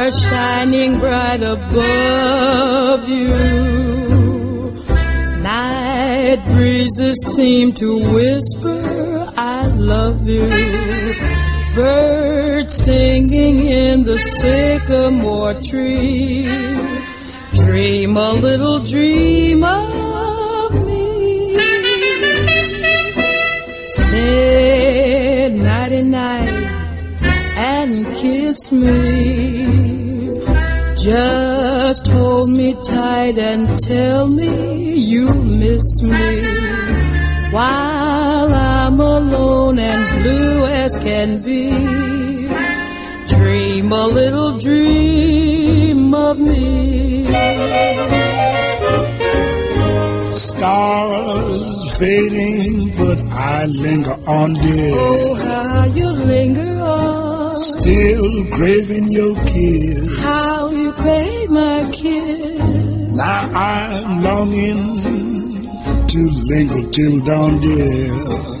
stars shining bright above you. Night breezes seem to whisper, I love you. Birds singing in the sycamore tree. Dream a little dream of me. Say nighty-night and kiss me. Just hold me tight and tell me you miss me. While I'm alone and blue as can be, dream a little dream of me. Stars fading, but I linger on, dear. Oh, how you linger on. Still craving your kiss. How you crave my kiss. Now I'm longing to linger till dawn, dear.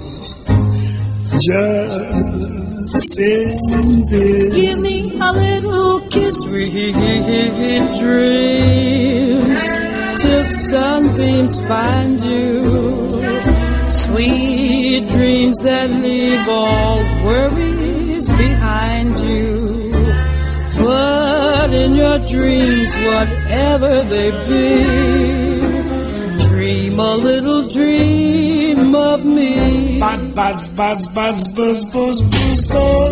Just sing this. Give me a little kiss, sweet dreams, till sunbeams find you. Sweet dreams that leave all worries behind you. But in your dreams, whatever they be, dream a little dream of me. Buzz, buzz, buzz, buzz, buzz, buzz, buzz,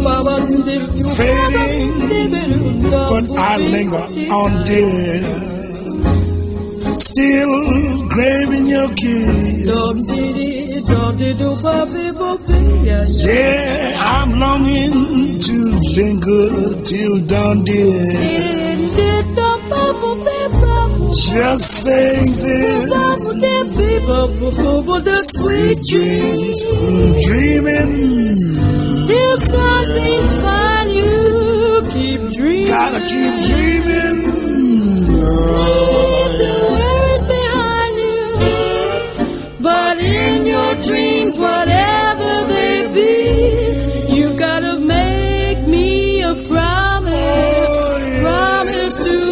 fading, but I linger on, dear. Still craving your kiss. Yeah, I'm longing to linger till dawn, dear. Just saying this. Sweet dreams, dreaming till sunbeams find you. Keep dreaming. Gotta keep dreaming. Leave the words behind you. But in your dreams, whatever they be, you gotta make me a promise. Promise to